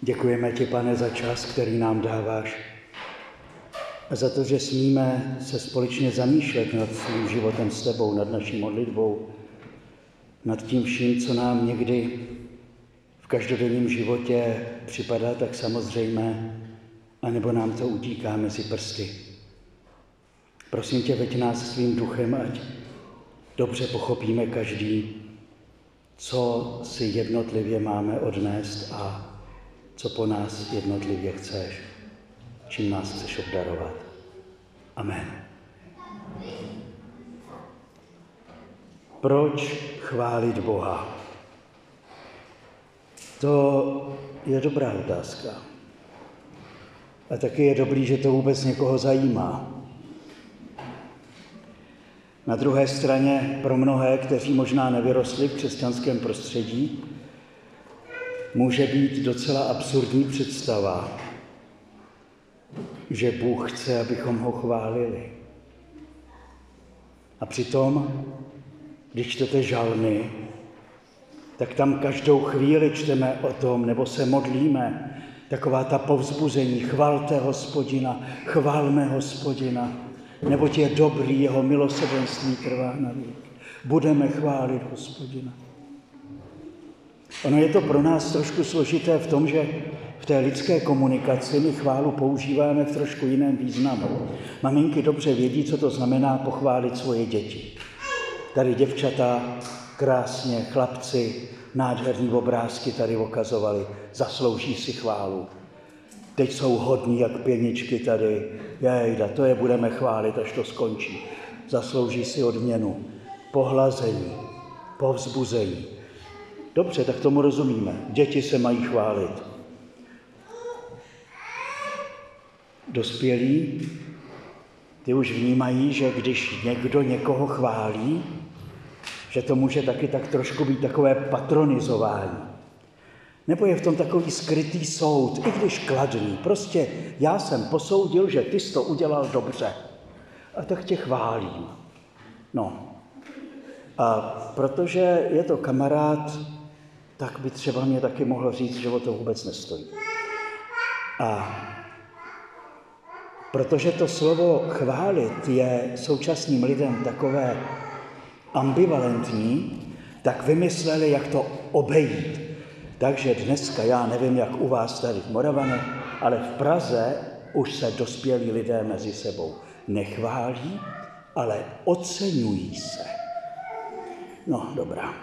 Děkujeme ti, Pane, za čas, který nám dáváš a za to, že smíme se společně zamýšlet nad svým životem s tebou, nad naší modlitbou, nad tím vším, co nám někdy v každodenním životě připadá tak samozřejmé, anebo nám to utíká mezi prsty. Prosím tě, veď nás svým duchem, ať dobře pochopíme každý, co si jednotlivě máme odnést a co po nás jednotlivě chceš, čím nás chceš obdarovat. Amen. Proč chválit Boha? To je dobrá otázka. A taky je dobrý, že to vůbec někoho zajímá. Na druhé straně pro mnohé, kteří možná nevyrostli v křesťanském prostředí, může být docela absurdní představa, že Bůh chce, abychom ho chválili. A přitom, když čtete žalmy, tak tam každou chvíli čteme o tom, nebo se modlíme, taková ta povzbuzení, chvalte Hospodina, chválme Hospodina, neboť je dobrý, jeho milosrdenství trvá na věky. Budeme chválit Hospodina. Ono je to pro nás trošku složité v tom, že v té lidské komunikaci my chválu používáme v trošku jiném významu. Maminky dobře vědí, co to znamená pochválit svoje děti. Tady děvčata krásně, chlapci, nádherný obrázky tady ukazovali, zaslouží si chválu. Teď jsou hodní jak pěničky tady, jejda, to je budeme chválit, až to skončí. Zaslouží si odměnu, pohlazení, povzbuzení. Dobře, tak tomu rozumíme. Děti se mají chválit. Dospělí, ty už vnímají, že když někdo někoho chválí, že to může taky tak trošku být takové patronizování. Nebo je v tom takový skrytý soud, i když kladný. Prostě já jsem posoudil, že ty jsi to udělal dobře. A tak tě chválím. No. A protože je to kamarád, tak by třeba mě taky mohl říct, že o to vůbec nestojí. A protože to slovo chválit je současným lidem takové ambivalentní, tak vymysleli, jak to obejít. Takže dneska, já nevím, jak u vás tady v Moravanech, ale v Praze už se dospělí lidé mezi sebou nechválí, ale oceňují se. No, dobrá.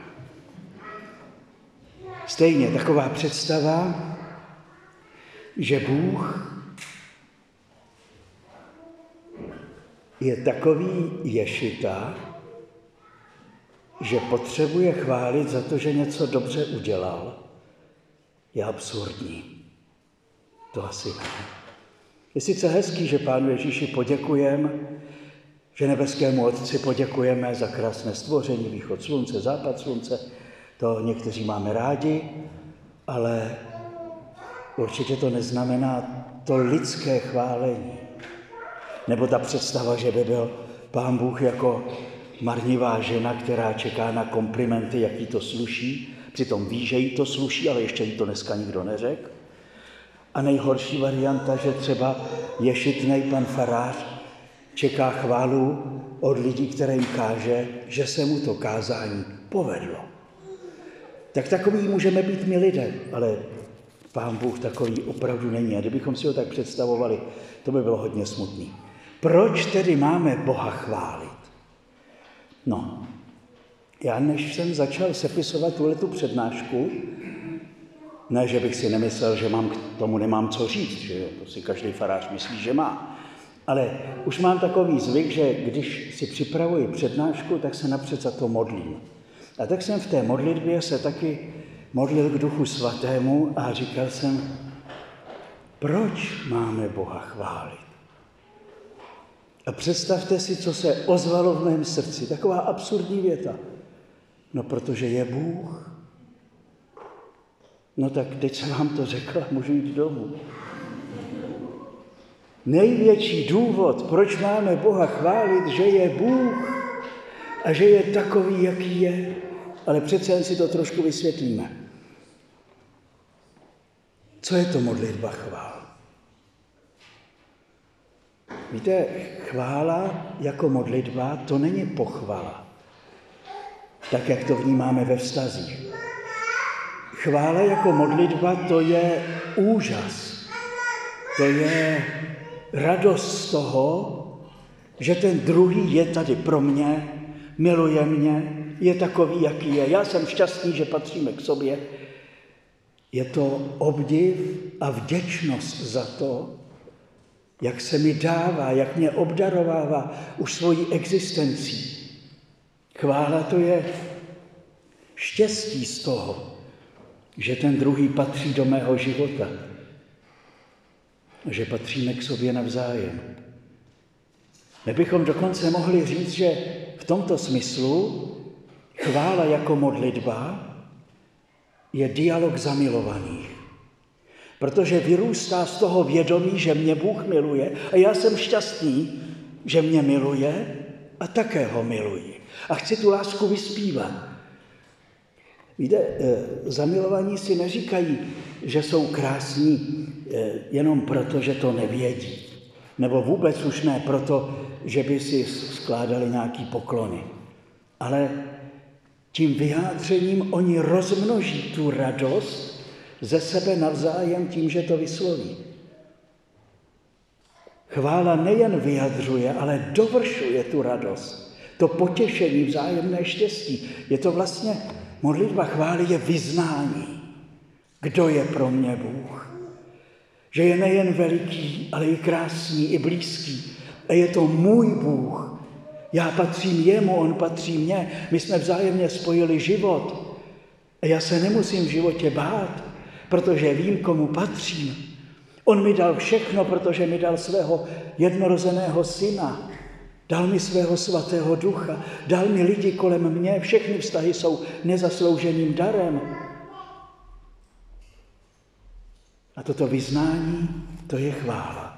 Stejně taková představa, že Bůh je takový ješita, že potřebuje chválit za to, že něco dobře udělal, je absurdní. To asi ne. Je sice hezký, že Pánu Ježíši poděkujeme, že nebeskému Otci poděkujeme za krásné stvoření, východ slunce, západ slunce, to někteří máme rádi, ale určitě to neznamená to lidské chválení. Nebo ta představa, že by byl Pán Bůh jako marnivá žena, která čeká na komplimenty, jak jí to sluší, přitom ví, že jí to sluší, ale ještě jí to dneska nikdo neřekl. A nejhorší varianta, že třeba ješitnej pan farář čeká chválu od lidí, které jim káže, že se mu to kázání povedlo. Tak takový můžeme být my lidé, ale Pán Bůh takový opravdu není. A kdybychom si ho tak představovali, to by bylo hodně smutný. Proč tedy máme Boha chválit? No, já než jsem začal sepisovat tuhletu přednášku, ne, že bych si nemyslel, že k tomu nemám co říct, že jo, to si každý farář myslí, že má. Ale už mám takový zvyk, že když si připravuji přednášku, tak se napřed za to modlím. A tak jsem v té modlitbě se taky modlil k Duchu Svatému a říkal jsem, proč máme Boha chválit? A představte si, co se ozvalo v mém srdci. Taková absurdní věta. No, protože je Bůh. No tak teď jsem vám to řekla, můžu jít domů. Největší důvod, proč máme Boha chválit, že je Bůh a že je takový, jaký je. Ale přece jen si to trošku vysvětlíme. Co je to modlitba chvál? Víte, chvála jako modlitba, to není pochvala, tak jak to vnímáme ve vztazích. Chvála jako modlitba, to je úžas, to je radost z toho, že ten druhý je tady pro mě, miluje mě, je takový, jaký je. Já jsem šťastný, že patříme k sobě. Je to obdiv a vděčnost za to, jak se mi dává, jak mě obdarovává už svojí existencí. Chvála to je štěstí z toho, že ten druhý patří do mého života, že patříme k sobě navzájem. My bychom dokonce mohli říct, že v tomto smyslu chvála jako modlitba je dialog zamilovaných. Protože vyrůstá z toho vědomí, že mě Bůh miluje a já jsem šťastný, že mě miluje a také ho miluji. A chci tu lásku vyspívat. Víte, zamilovaní si neříkají, že jsou krásní jenom proto, že to nevědí. Nebo vůbec už ne proto, že by si skládali nějaký poklony. Ale tím vyjádřením oni rozmnoží tu radost ze sebe navzájem tím, že to vysloví. Chvála nejen vyjadřuje, ale dovršuje tu radost. To potěšení, vzájemné štěstí. Je to vlastně, modlitba chvály je vyznání. Kdo je pro mě Bůh? Že je nejen veliký, ale i krásný, i blízký. A je to můj Bůh. Já patřím jemu, on patří mně. My jsme vzájemně spojili život. A já se nemusím v životě bát, protože vím, komu patřím. On mi dal všechno, protože mi dal svého jednorozeného syna. Dal mi svého svatého ducha. Dal mi lidi kolem mě. Všechny vztahy jsou nezaslouženým darem. A toto vyznání, to je chvála.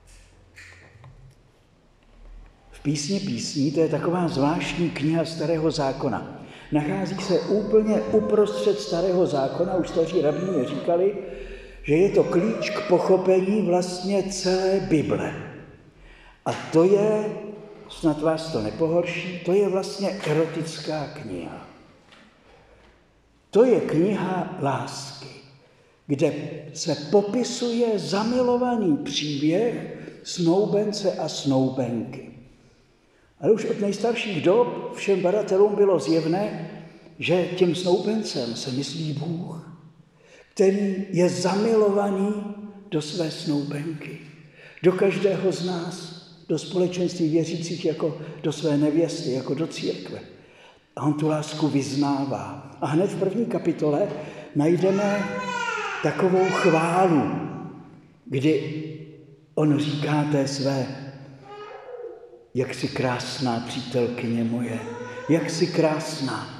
V písni písní, to je taková zvláštní kniha Starého zákona. Nachází se úplně uprostřed Starého zákona, už staří rabíni říkali, že je to klíč k pochopení vlastně celé Bible. A to je, snad vás to nepohorší, to je vlastně erotická kniha. To je kniha lásky, kde se popisuje zamilovaný příběh snoubence a snoubenky. Ale už od nejstarších dob všem badatelům bylo zjevné, že tím snoubencem se myslí Bůh, který je zamilovaný do své snoubenky, do každého z nás, do společenství věřících jako do své nevěsty, jako do církve. A on tu lásku vyznává. A hned v první kapitole najdeme takovou chválu, kdy on říká té své: jak jsi krásná, přítelkyně moje, jak jsi krásná.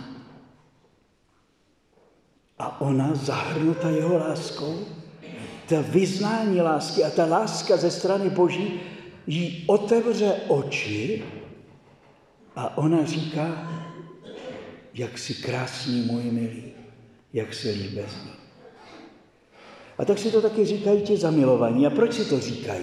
A ona, zahrnuta jeho láskou, ta vyznání lásky a ta láska ze strany Boží jí otevře oči a ona říká: jak jsi krásný, můj milý, jak jsi líbezný. A tak si to taky říkají ti zamilovaní. A proč si to říkají?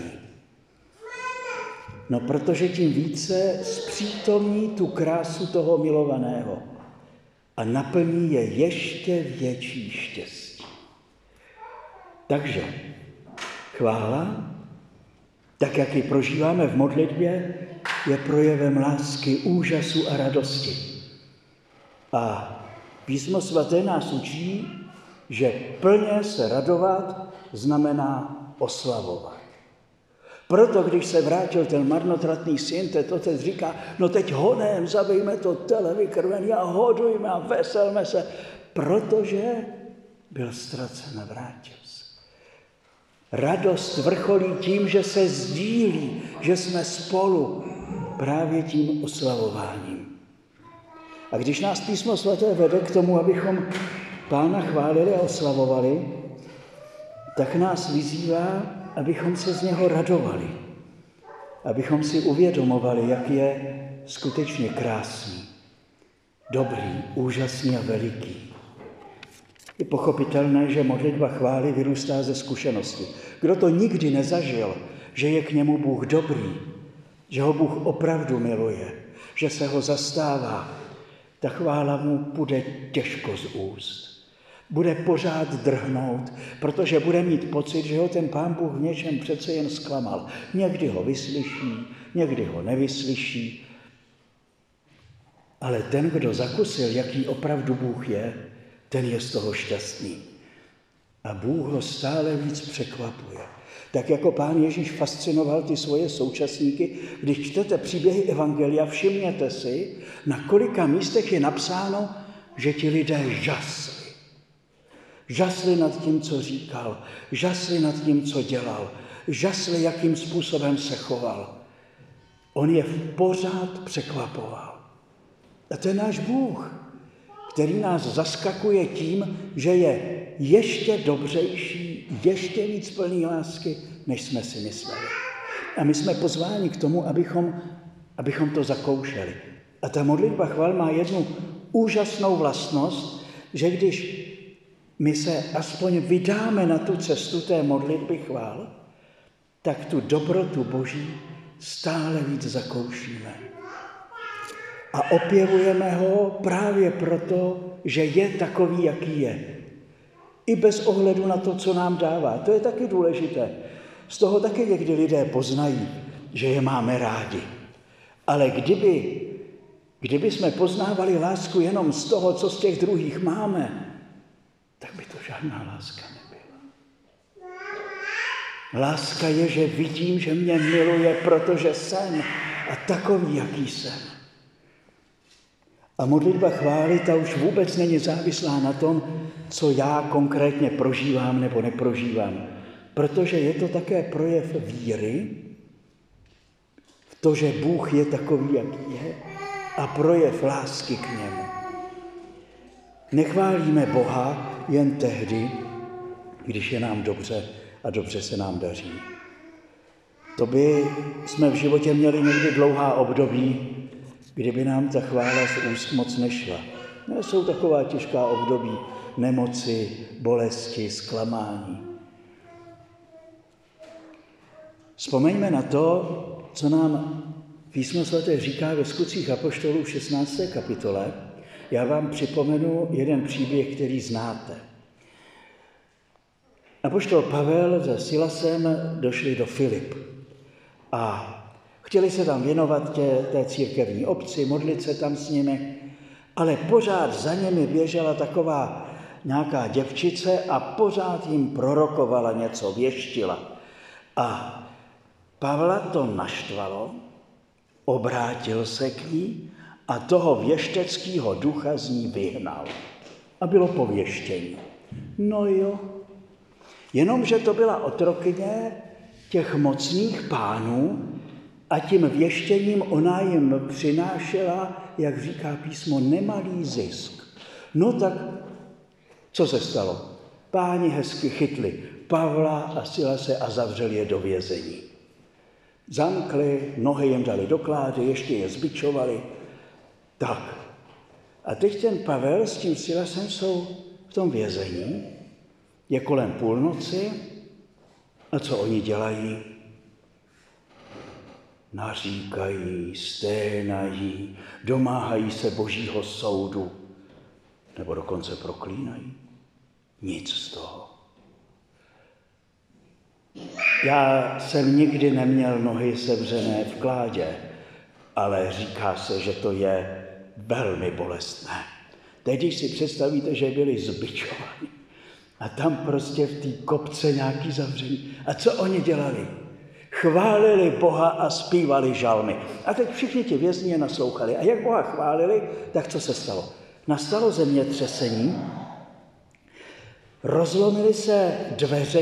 No, protože tím více zpřítomní tu krásu toho milovaného a naplní je ještě větší štěstí. Takže chvála, tak jak ji prožíváme v modlitbě, je projevem lásky, úžasu a radosti. A Písmo svaté nás učí, že plně se radovat znamená oslavovat. Proto, když se vrátil ten marnotratný syn, ten otec říká: no teď honem, zabijme to tele vykrvený a hodujme a veselme se, protože byl ztracen a vrátil se. Radost vrcholí tím, že se sdílí, že jsme spolu právě tím oslavováním. A když nás Písmo svaté vede k tomu, abychom Pána chválili a oslavovali, tak nás vyzývá, abychom se z něho radovali. Abychom si uvědomovali, jak je skutečně krásný, dobrý, úžasný a veliký. Je pochopitelné, že modlitba chvály vyrůstá ze zkušenosti. Kdo to nikdy nezažil, že je k němu Bůh dobrý, že ho Bůh opravdu miluje, že se ho zastává, ta chvála mu bude těžko z úst. Bude pořád drhnout, protože bude mít pocit, že ho ten Pán Bůh v něčem přece jen zklamal. Někdy ho vyslyší, někdy ho nevyslyší. Ale ten, kdo zakusil, jaký opravdu Bůh je, ten je z toho šťastný. A Bůh ho stále víc překvapuje. Tak jako Pán Ježíš fascinoval ty svoje současníky, když čtete příběhy Evangelia, všimněte si, na kolika místech je napsáno, že ti lidé žasli. Žasli nad tím, co říkal, žasli nad tím, co dělal, žasli, jakým způsobem se choval. On je pořád překvapoval. A to je náš Bůh, který nás zaskakuje tím, že je ještě dobřejší, ještě víc plný lásky, než jsme si mysleli. A my jsme pozváni k tomu, abychom to zakoušeli. A ta modlitba chval má jednu úžasnou vlastnost, že když my se aspoň vydáme na tu cestu té modlitby chvál, tak tu dobrotu Boží stále víc zakoušíme. A opěvujeme ho právě proto, že je takový, jaký je. I bez ohledu na to, co nám dává. To je taky důležité. Z toho taky někdy lidé poznají, že je máme rádi. Ale kdyby jsme poznávali lásku jenom z toho, co z těch druhých máme, tak by to žádná láska nebyla. Láska je, že vidím, že mě miluje, protože jsem a takový, jaký jsem. A modlitba chvály, ta už vůbec není závislá na tom, co já konkrétně prožívám nebo neprožívám. Protože je to také projev víry v to, že Bůh je takový, jaký je, a projev lásky k němu. Nechválíme Boha jen tehdy, když je nám dobře a dobře se nám daří. To by jsme v životě měli někdy dlouhá období, kdyby nám ta chvála z úst moc nešla. Jsou taková těžká období nemoci, bolesti, zklamání. Vzpomeňme na to, co nám Písmo svaté říká ve Skutcích apoštolů v 16. kapitole. Já vám připomenu jeden příběh, který znáte. Apoštol Pavel se Silasem došli do Filip a chtěli se tam věnovat té církevní obci, modlit se tam s nimi, ale pořád za nimi běžela taková nějaká děvčice a pořád jim prorokovala něco, věštila. A Pavla to naštvalo, obrátil se k ní a toho věšteckého ducha z ní vyhnal. A bylo pověštění. No jo, jenomže to byla otrokyně těch mocných pánů a tím věštěním ona jim přinášela, jak říká písmo, nemalý zisk. No tak, co se stalo? Páni hezky chytli Pavla a Silase a zavřeli je do vězení. Zamkli, nohy jim dali do klády, ještě je zbičovali. Tak. A teď ten Pavel s tím Silasem jsou v tom vězení, je kolem půlnoci a co oni dělají? Naříkají, sténají, domáhají se Božího soudu, nebo dokonce proklínají. Nic z toho. Já jsem nikdy neměl nohy sevřené v kládě, ale říká se, že to je velmi bolestné. Teď, když si představíte, že byli zbičováni a tam prostě v té kopce nějaký zavření. A co oni dělali? Chválili Boha a zpívali žalmy. A teď všichni ti vězni je naslouchali. A jak Boha chválili, tak co se stalo? Nastalo zemětřesení, rozlomily se dveře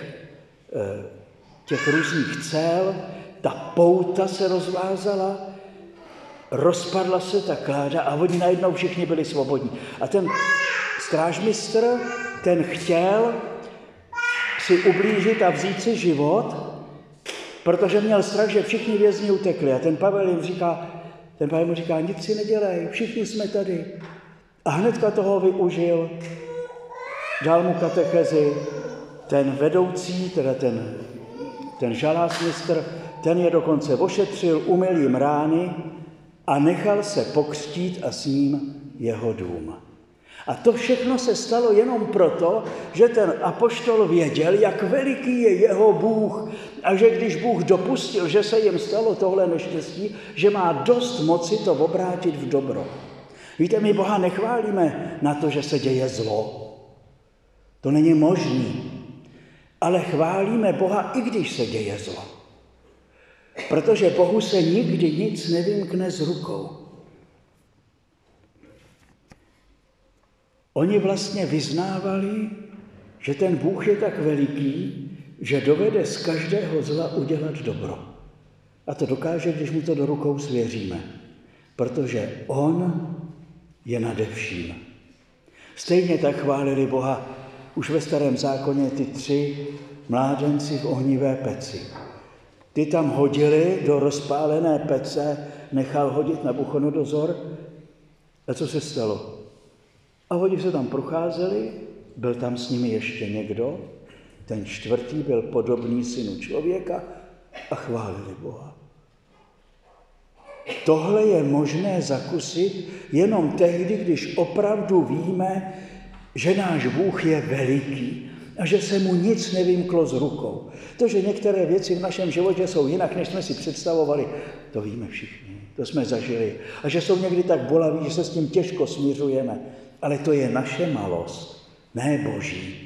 těch různých cel, ta pouta se rozvázala, rozpadla se ta kláda a oni najednou všichni byli svobodní. A ten strážmistr, ten chtěl si ublížit a vzít si život, protože měl strach, že všichni vězni utekli. A ten Pavel mu říká, nic si nedělej, všichni jsme tady. A hnedka toho využil dal mu katechezi, ten vedoucí, teda ten žalásmistr, ten je dokonce ošetřil, umyl jim rány a nechal se pokřtít a s ním jeho dům. A to všechno se stalo jenom proto, že ten apoštol věděl, jak veliký je jeho Bůh a že když Bůh dopustil, že se jim stalo tohle neštěstí, že má dost moci to obrátit v dobro. Víte, my Boha nechválíme na to, že se děje zlo. To není možný. Ale chválíme Boha, i když se děje zlo. Protože Bohu se nikdy nic nevymkne z rukou. Oni vlastně vyznávali, že ten Bůh je tak veliký, že dovede z každého zla udělat dobro. A to dokáže, když mu to do rukou svěříme. Protože on je nade vším. Stejně tak chválili Boha už ve Starém zákoně ty 3 mládenci v ohnivé peci. Ty tam hodili do rozpálené pece, nechal hodit Nabuchodonozor. A co se stalo? A oni se tam procházeli, byl tam s nimi ještě někdo, ten 4. byl podobný synu člověka a chválili Boha. Tohle je možné zakusit jenom tehdy, když opravdu víme, že náš Bůh je veliký a že se mu nic nevymklo z rukou. To, že některé věci v našem životě jsou jinak, než jsme si představovali, to víme všichni, to jsme zažili. A že jsou někdy tak bolaví, že se s tím těžko smiřujeme. Ale to je naše malost, ne Boží.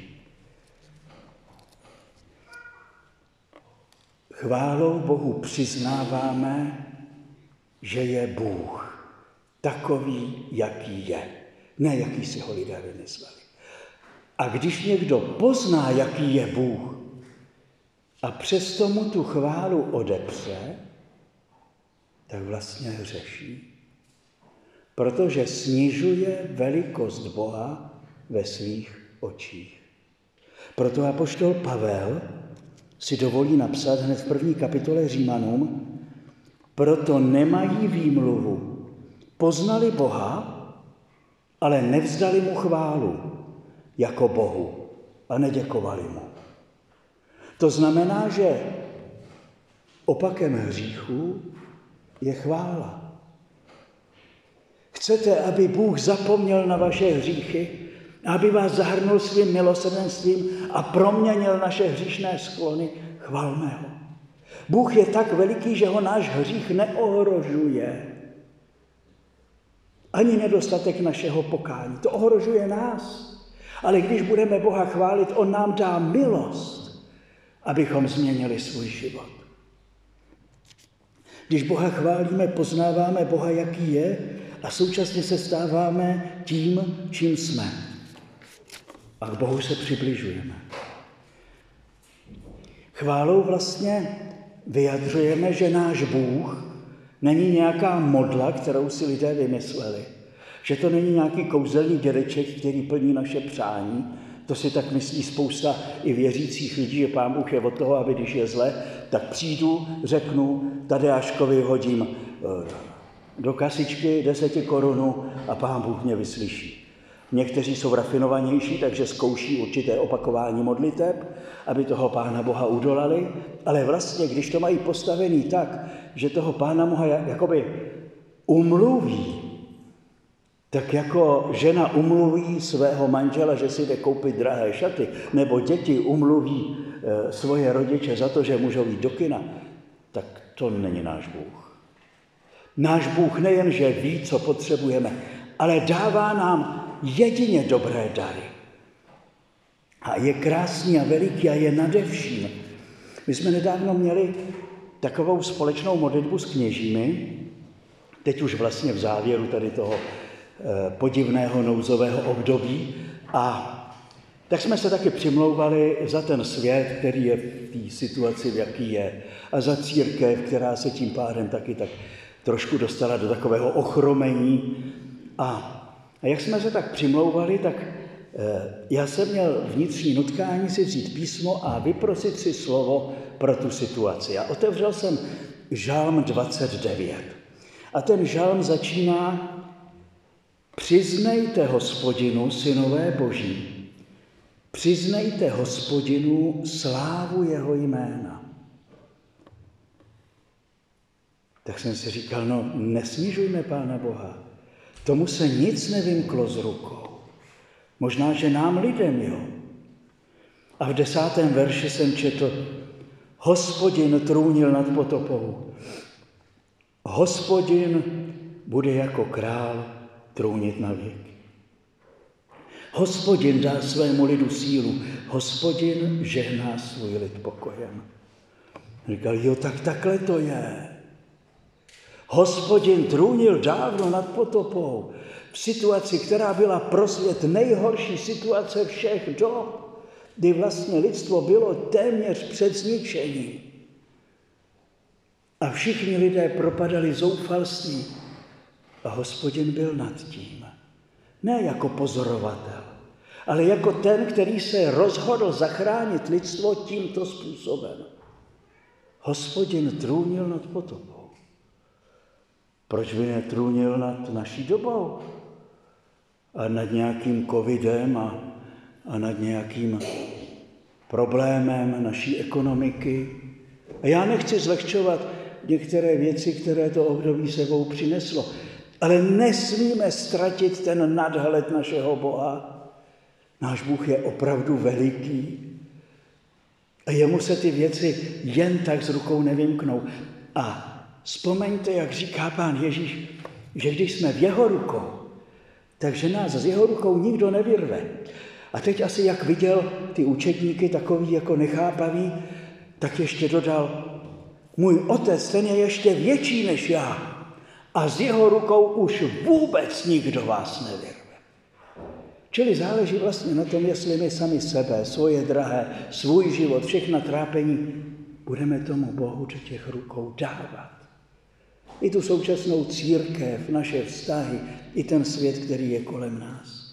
Chválou Bohu přiznáváme, že je Bůh takový, jaký je. Ne, jaký si ho lidé vymysleli. A když někdo pozná, jaký je Bůh, a přesto mu tu chválu odepře, tak vlastně hřeší. Protože snižuje velikost Boha ve svých očích. Proto apoštol Pavel si dovolí napsat hned v 1. kapitole Římanům, proto nemají výmluvu. Poznali Boha, ale nevzdali mu chválu jako Bohu a neděkovali mu. To znamená, že opakem hříchu je chvála. Chcete, aby Bůh zapomněl na vaše hříchy, aby vás zahrnul svým milosrdenstvím a proměnil naše hříšné sklony? Chvalme ho. Bůh je tak veliký, že ho náš hřích neohrožuje. Ani nedostatek našeho pokání. To ohrožuje nás. Ale když budeme Boha chválit, on nám dá milost, abychom změnili svůj život. Když Boha chválíme, poznáváme Boha, jaký je, a současně se stáváme tím, čím jsme. A k Bohu se přibližujeme. Chválou vlastně vyjadřujeme, že náš Bůh není nějaká modla, kterou si lidé vymysleli. Že to není nějaký kouzelný dědeček, který plní naše přání. To si tak myslí spousta i věřících lidí, že Pán Bůh je od toho, aby když je zle, tak přijdu, řeknu, Tadeáškovi hodím do kasičky 10 korun a Pán Bůh mě vyslyší. Někteří jsou rafinovanější, takže zkouší určité opakování modliteb, aby toho Pána Boha udolali, ale vlastně, když to mají postavený tak, že toho Pána Boha jakoby umluví, tak jako žena umluví svého manžela, že si jde koupit drahé šaty, nebo děti umluví svoje rodiče za to, že můžou jít do kina, tak to není náš Bůh. Náš Bůh nejenže ví, co potřebujeme, ale dává nám jedině dobré dary. A je krásný a veliký a je nade vším. My jsme nedávno měli takovou společnou modlitbu s kněžími, teď už vlastně v závěru tady toho podivného nouzového období. A tak jsme se taky přimlouvali za ten svět, který je v té situaci, v jaký je, a za církev, která se tím pádem taky tak trošku dostala do takového ochromení. A jak jsme se tak přimlouvali, tak já jsem měl vnitřní nutkání si vzít písmo a vyprosit si slovo pro tu situaci. A otevřel jsem Žalm 29. A ten žalm začíná: Přiznejte Hospodinu, synové boží, Přiznejte Hospodinu slávu jeho jména. Tak jsem si říkal, no nesnižujme Pána Boha. Tomu se nic nevymklo z rukou. Možná, že nám lidem, jo. A v 10. verši jsem četl, Hospodin trůnil nad potopou. Hospodin bude jako král trůnit na věky. Hospodin dá svému lidu sílu. Hospodin žehná svůj lid pokojem. Říkal, jo, tak takhle to je. Hospodin trůnil dávno nad potopou. V situaci, která byla pro svět nejhorší situace všech dob, kdy vlastně lidstvo bylo téměř před zničením. A všichni lidé propadali zoufalství. A Hospodin byl nad tím. Ne jako pozorovatel, ale jako ten, který se rozhodl zachránit lidstvo tímto způsobem. Hospodin trůnil nad potopou. Proč by netrůnil nad naší dobou? A nad nějakým covidem a nad nějakým problémem naší ekonomiky. A já nechci zlehčovat některé věci, které to období sebou přineslo. Ale nesmíme ztratit ten nadhled našeho Boha. Náš Bůh je opravdu veliký. A jemu se ty věci jen tak z rukou nevymknou. A vzpomeňte, jak říká Pán Ježíš, že když jsme v jeho rukou, takže nás z jeho rukou nikdo nevyrve. A teď asi jak viděl ty učedníky takový jako nechápavý, tak ještě dodal, můj otec, ten je ještě větší než já. A z jeho rukou už vůbec nikdo vás nevyrve. Čili záleží vlastně na tom, jestli my sami sebe, svoje drahé, svůj život, všechna trápení budeme tomu Bohu do těch rukou dávat. I tu současnou církev, naše vztahy, i ten svět, který je kolem nás.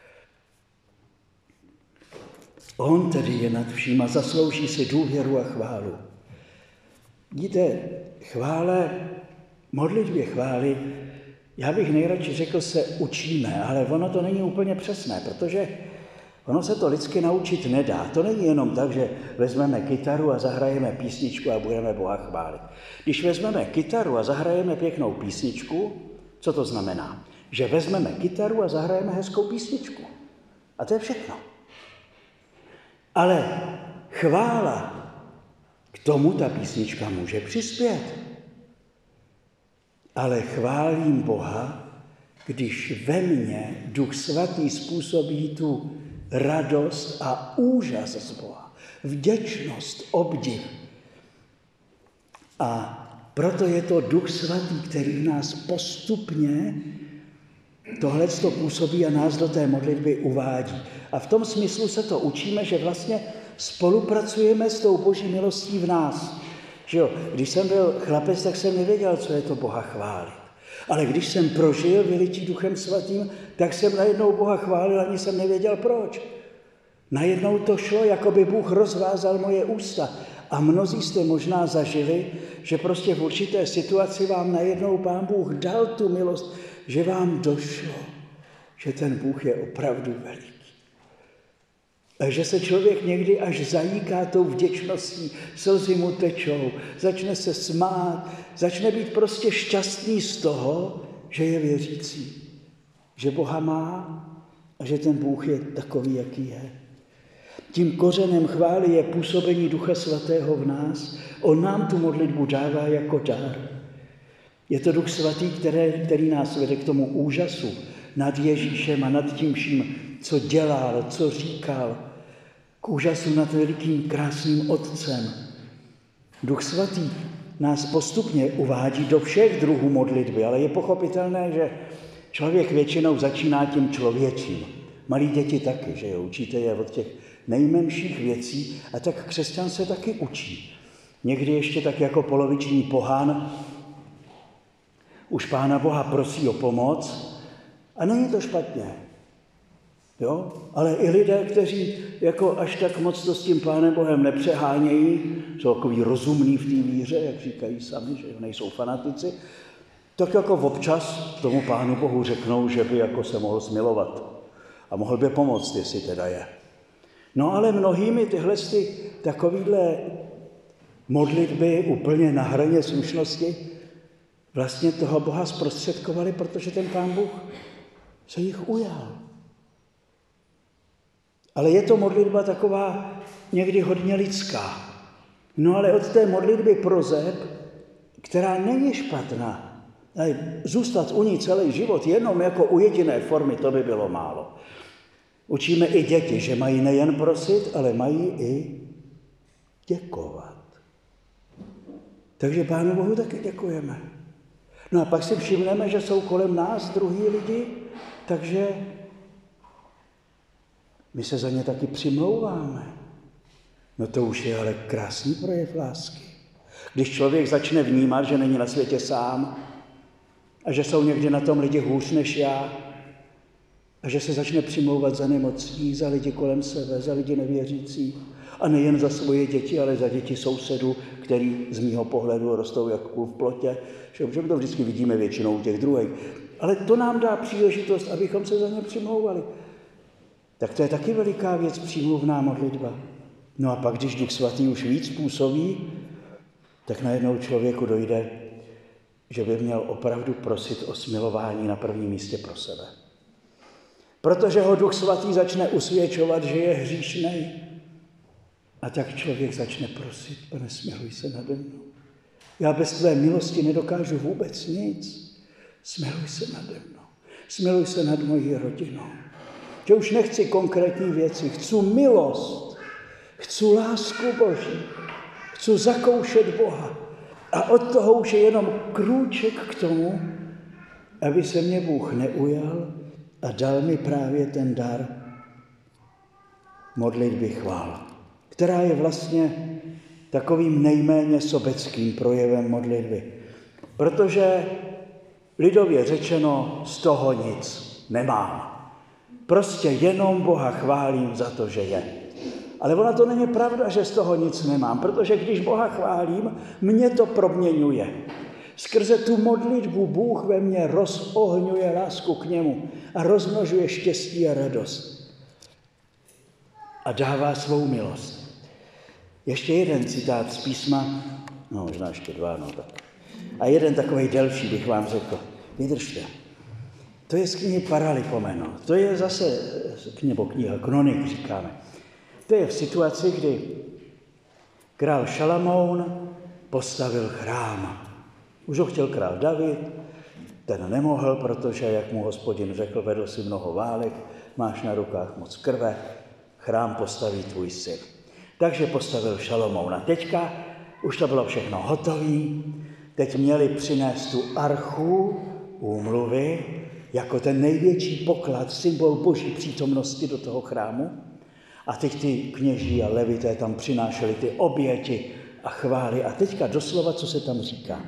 On tedy je nad vším a zaslouží si důvěru a chválu. Vidíte, modlitbě chvály, já bych nejradši řekl, se učíme, ale ono to není úplně přesné, protože ono se to lidsky naučit nedá. To není jenom tak, že vezmeme kytaru a zahrajeme písničku a budeme Boha chválit. Když vezmeme kytaru a zahrajeme pěknou písničku, co to znamená? Že vezmeme kytaru a zahrajeme hezkou písničku. A to je všechno. Ale chvála, k tomu ta písnička může přispět. Ale chválím Boha, když ve mně Duch Svatý způsobí tu radost a úžas z Boha, vděčnost, obdiv. A proto je to Duch Svatý, který nás postupně tohleto působí a nás do té modlitby uvádí. A v tom smyslu se to učíme, že vlastně spolupracujeme s tou Boží milostí v nás. Že jo? Když jsem byl chlapec, tak jsem nevěděl, co je to Boha chválit. Ale když jsem prožil vylití Duchem Svatým, tak jsem najednou Boha chválil, ani jsem nevěděl proč. Najednou to šlo, jako by Bůh rozvázal moje ústa. A mnozí jste možná zažili, že prostě v určité situaci vám najednou Pán Bůh dal tu milost, že vám došlo, že ten Bůh je opravdu veliký. A že se člověk někdy až zajíká tou vděčností, slzy mu tečou, začne se smát, začne být prostě šťastný z toho, že je věřící, že Boha má a že ten Bůh je takový, jaký je. Tím kořenem chvály je působení Ducha Svatého v nás. On nám tu modlitbu dává jako dar. Je to Duch Svatý, který nás vede k tomu úžasu nad Ježíšem a nad tím vším, co dělal, co říkal, k úžasu nad velikým krásným Otcem. Duch Svatý nás postupně uvádí do všech druhů modlitby, ale je pochopitelné, že člověk většinou začíná tím člověčím. Malí děti taky, že jo, učíte je od těch nejmenších věcí a tak křesťan se taky učí. Někdy ještě tak jako poloviční pohán už Pána Boha prosí o pomoc a není to špatně. Jo? Ale i lidé, kteří jako až tak moc to s tím Pánem Bohem nepřehánějí, jsou takový rozumní v té víře, jak říkají sami, že nejsou fanatici, tak jako občas tomu Pánu Bohu řeknou, že by jako se mohl smilovat a mohl by pomoct, jestli teda je. No ale mnohými tyhle takovýhle modlitby úplně na hraně slušnosti vlastně toho Boha zprostředkovali, protože ten Pán Bůh se jich ujal. Ale je to modlitba taková někdy hodně lidská. No ale od té modlitby proseb, která není špatná, zůstat u ní celý život jenom jako u jediné formy, to by bylo málo. Učíme i děti, že mají nejen prosit, ale mají i děkovat. Takže Pánu Bohu taky děkujeme. No a pak si všimneme, že jsou kolem nás druhý lidi, takže my se za ně taky přimlouváme. No to už je ale krásný projev lásky. Když člověk začne vnímat, že není na světě sám a že jsou někdy na tom lidi hůř než já a že se začne přimlouvat za nemocní, za lidi kolem sebe, za lidi nevěřící a nejen za svoje děti, ale za děti sousedů, který z mýho pohledu rostou jak kůl v plotě, že to vždycky vidíme většinou u těch druhých. Ale to nám dá příležitost, abychom se za ně přimlouvali. Tak to je taky veliká věc, přímluvná modlitba. No a pak, když Duch Svatý už víc působí, tak najednou člověku dojde, že by měl opravdu prosit o smilování na prvním místě pro sebe. Protože ho Duch Svatý začne usvědčovat, že je hříšnej. A tak člověk začne prosit, Pane, smiluj se nade mnou. Já bez tvé milosti nedokážu vůbec nic. Smiluj se nade mnou. Smiluj se nad mojí rodinou. Že už nechci konkrétní věci, chci milost, chci lásku Boží, chci zakoušet Boha. A od toho už je jenom krůček k tomu, aby se mě Bůh neujal a dal mi právě ten dar modlitby chvál, která je vlastně takovým nejméně sobeckým projevem modlitby. Protože lidově řečeno, z toho nic nemám. Prostě jenom Boha chválím za to, že je. Ale ona to není pravda, že z toho nic nemám, protože když Boha chválím, mě to proměňuje. Skrze tu modlitbu Bůh ve mně rozohňuje lásku k němu a rozmnožuje štěstí a radost. A dává svou milost. Ještě jeden citát z písma, no možná ještě dva, no tak. A jeden takovej delší bych vám řekl. Vydržte. To je z knihy Paralipomeno. To je zase kniha Kronik, říkáme. To je v situaci, kdy král Šalamoun postavil chrám. Už ho chtěl král David, ten nemohl, protože, jak mu Hospodin řekl, vedl si mnoho válek, máš na rukách moc krve, chrám postaví tvůj syn. Takže postavil Šalamoun. A teďka už to bylo všechno hotové. Teď měli přinést tu archu úmluvy jako ten největší poklad, symbol Boží přítomnosti do toho chrámu. A teď ty kněží a levité tam přinášeli ty oběti a chvály. A teďka doslova, co se tam říká.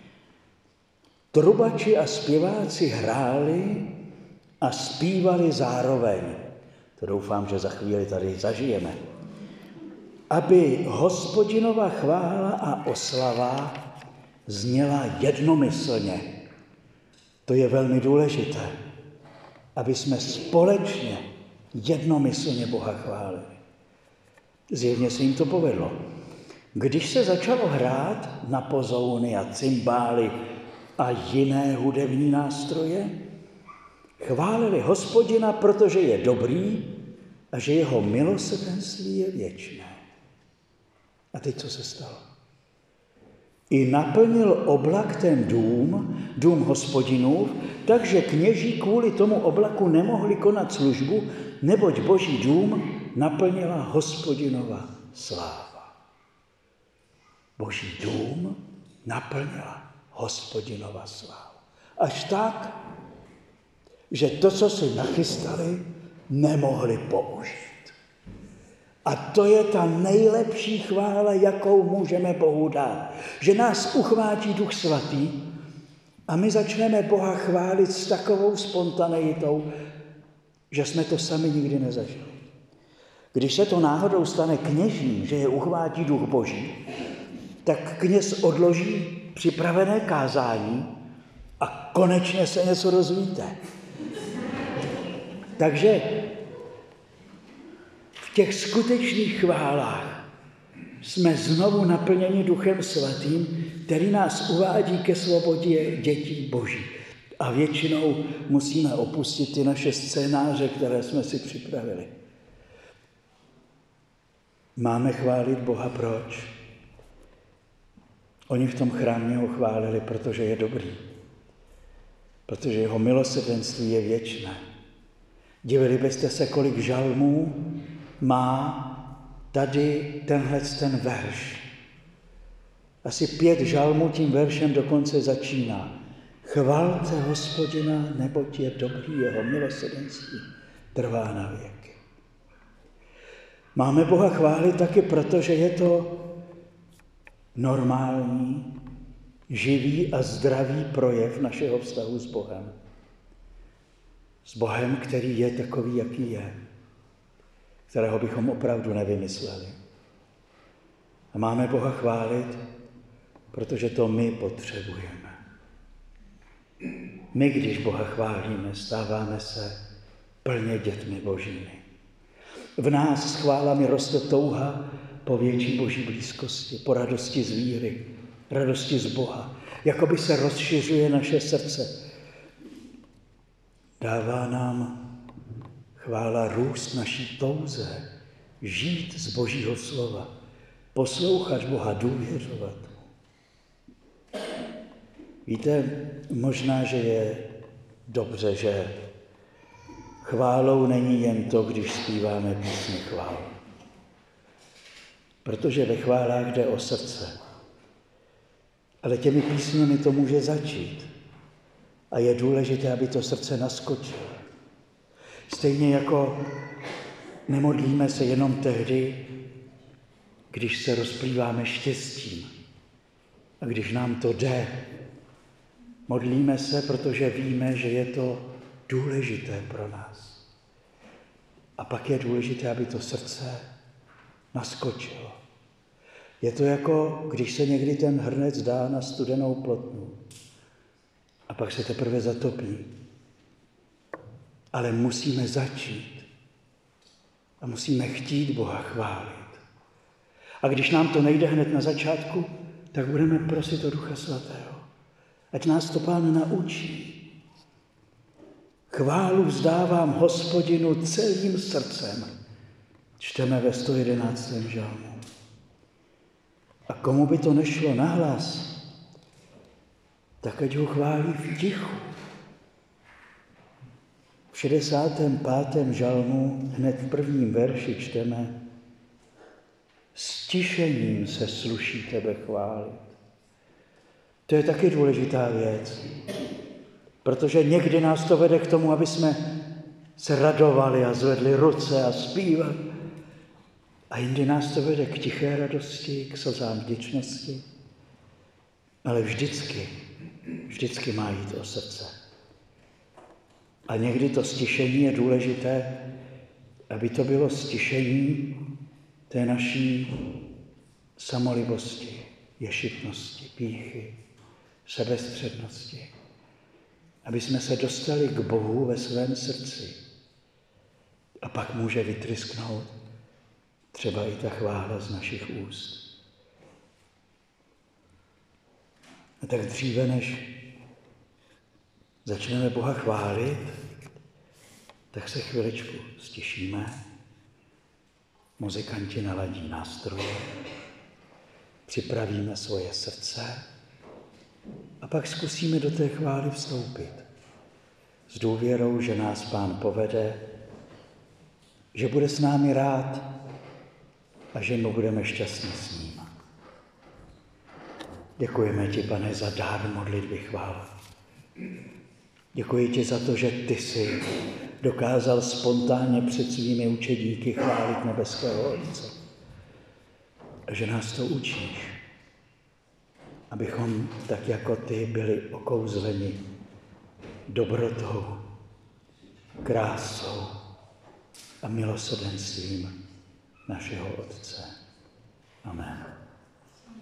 Trubači a zpěváci hráli a zpívali zároveň. To doufám, že za chvíli tady zažijeme. Aby Hospodinova chvála a oslava zněla jednomyslně. To je velmi důležité, aby jsme společně jednomyslně Boha chválili. Zjevně se jim to povedlo. Když se začalo hrát na pozouny a cymbály a jiné hudební nástroje, chválili Hospodina, protože je dobrý a že jeho milosrdenství je věčné. A teď co se stalo? I naplnil oblak ten dům Hospodinův, takže kněží kvůli tomu oblaku nemohli konat službu, neboť Boží dům naplnila Hospodinova sláva. Boží dům naplnila Hospodinova sláva. Až tak, že to, co si nachystali, nemohli použít. A to je ta nejlepší chvála, jakou můžeme Bohu dát. Že nás uchvátí Duch Svatý a my začneme Boha chválit s takovou spontaneitou, že jsme to sami nikdy nezažili. Když se to náhodou stane kněžím, že je uchvátí Duch Boží, tak kněz odloží připravené kázání a konečně se něco dozvíte. Takže v těch skutečných chválách jsme znovu naplněni Duchem Svatým, který nás uvádí ke svobodě dětí Boží. A většinou musíme opustit ty naše scénáře, které jsme si připravili. Máme chválit Boha proč? Oni v tom chrámě ho chválili, protože je dobrý. Protože jeho milosrdenství je věčné. Divili byste se, kolik žalmů má tady ten verš. Asi 5 žalmů tím veršem dokonce začíná. Chvalte Hospodina, neboť je dobrý, jeho milosrdenství trvá na věky. Máme Boha chválit taky proto, že je to normální, živý a zdravý projev našeho vztahu s Bohem. S Bohem, který je takový, jaký je, kterého bychom opravdu nevymysleli. A máme Boha chválit, protože to my potřebujeme. My, když Boha chválíme, stáváme se plně dětmi Božími. V nás s chválami roste touha po větší Boží blízkosti, po radosti z víry, radosti z Boha. Jakoby se rozšiřuje naše srdce. Dává nám chvála růst naší touze, žít z Božího slova, poslouchat Boha, důvěřovat mu. Víte, možná, že je dobře, že chválou není jen to, když zpíváme písně chvál. Protože ve chválách jde o srdce. Ale těmi písněmi to může začít. A je důležité, aby to srdce naskočilo. Stejně jako nemodlíme se jenom tehdy, když se rozplýváme štěstím. A když nám to jde, modlíme se, protože víme, že je to důležité pro nás. A pak je důležité, aby to srdce naskočilo. Je to jako, když se někdy ten hrnec dá na studenou plotnu a pak se teprve zatopí. Ale musíme začít a musíme chtít Boha chválit. A když nám to nejde hned na začátku, tak budeme prosit o Ducha Svatého. Ať nás to Pán naučí. Chválu vzdávám Hospodinu celým srdcem. Čteme ve 111. žalmu. A komu by to nešlo nahlas, tak ať ho chválí v tichu. V 65. žalmu hned v 1. verši čteme: S tišením se sluší tebe chválit. To je taky důležitá věc, protože někdy nás to vede k tomu, aby jsme se radovali a zvedli ruce a zpívali. A jindy nás to vede k tiché radosti, k slzám vděčnosti. Ale vždycky má jít o srdce. A někdy to stišení je důležité, aby to bylo stišení té naší samolibosti, ješitnosti, pýchy, sebestřednosti. Aby jsme se dostali k Bohu ve svém srdci. A pak může vytrysknout třeba i ta chvála z našich úst. A tak dříve, než začneme Boha chválit, tak se chviličku stišíme. Muzikanti naladí nástroje, připravíme svoje srdce a pak zkusíme do té chvály vstoupit. S důvěrou, že nás Pán povede, že bude s námi rád a že my budeme šťastní s ním. Děkujeme ti, Pane, za dár modlitby chvál. Děkuji ti za to, že ty jsi dokázal spontánně před svými učedníky chválit nebeského Otce. A že nás to učíš, abychom tak jako ty byli okouzleni dobrotou, krásou a milosrdenstvím našeho Otce. Amen.